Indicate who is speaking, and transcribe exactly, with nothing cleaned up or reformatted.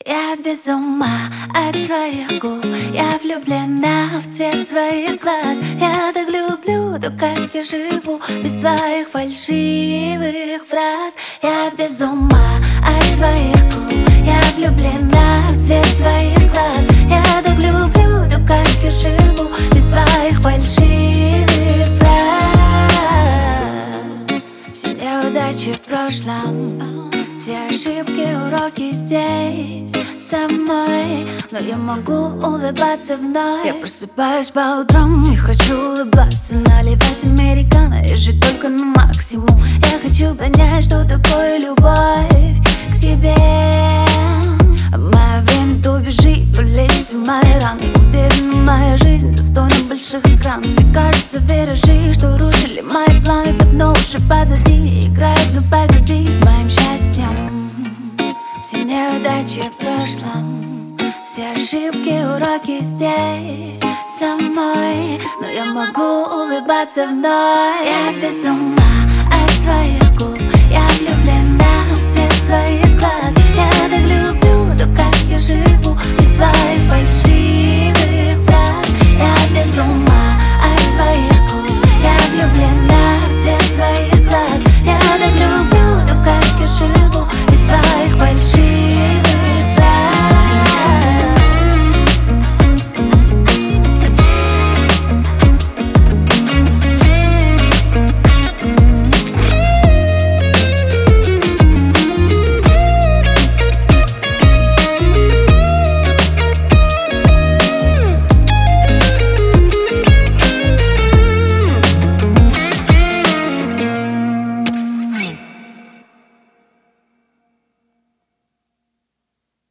Speaker 1: Я без ума от своих губ, я влюблена в цвет своих глаз. Я так люблю то, как я живу без твоих фальшивых фраз. Я без ума от своих губ, я влюблена в цвет своих глаз. Я так люблю то, как я живу без твоих фальшивых фраз. Все неудачи в прошлом, все ошибки, уроки здесь со мной, но я могу улыбаться вновь. Я просыпаюсь по утрам и хочу улыбаться, наливать американо и жить только на максимум. Я хочу понять, что такое любовь к себе. Мое время то бежит, полечится мои раны. Уверена, моя жизнь достойна больших экранов. Мне кажется, виражи, что рушили мои планы, давно уже позади, играют на погоди с моим счастьем. Все неудачи в прошлом, все ошибки, уроки здесь со мной, но я могу улыбаться вновь. Я без ума от своих